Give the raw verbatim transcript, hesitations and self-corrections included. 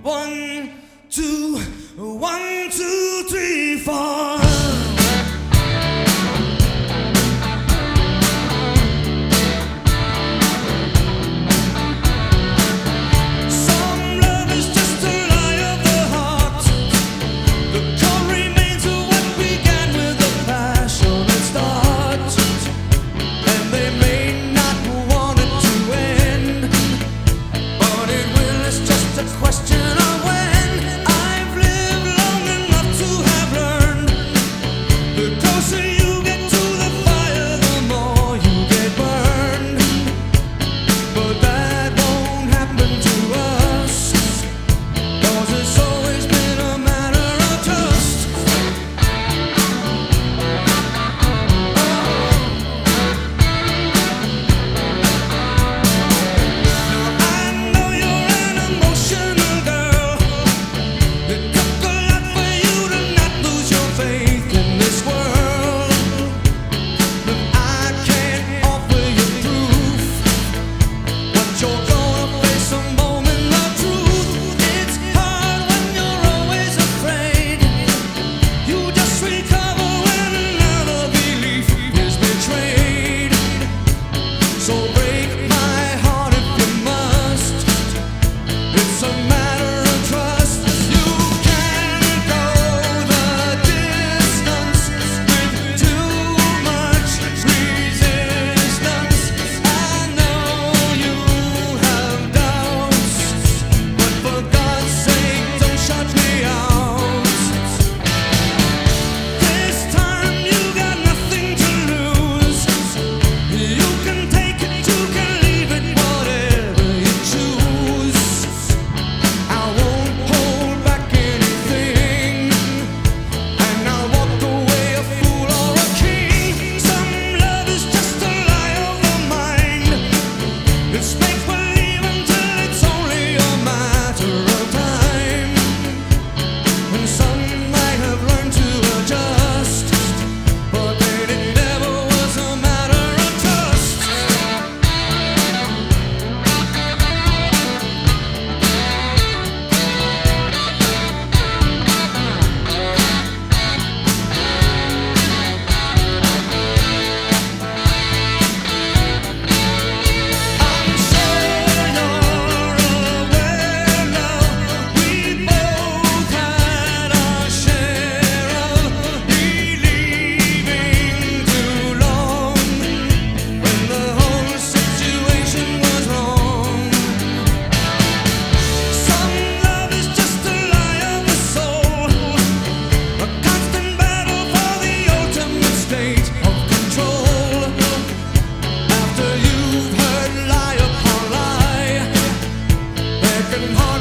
One, two, one, two, three, four. Some love is just a lie of the heart. The core remains of what began with a passionate start. And they may not want it to end, but it will. It's just a question of when. I've lived long enough to have learned. The closer you get to the fire, the more you get burned. But that won't happen to us, 'cause it's always been a matter of trust. Now I know you're an emotional girl. It took a lot for you to not lose your faith in this world. But I can't offer you proof, but you're gonna face a moment of truth. It's hard when you're always afraid. You just recover when another belief is betrayed. So break my heart if you must. It's a matter of trust. You can't go the distance with too much resistance. I know you have doubts, but for God's sake, don't shut me out. This time you got nothing to lose. You can take it, you can leave it, whatever you choose. I won't hold back anything, and I'll walk away a fool or a king. Some love is just a lie of the mind. It's make believe until it's only a matter of time. And some might have learned to adjust, but then it never was a matter of trust. I'm sure you're aware, love, we both had our share of believing too long when the whole situation was wrong. Some love is just a lie of the soul, a constant battle for the ultimate state of control. After you've heard lie upon lie, there can hardly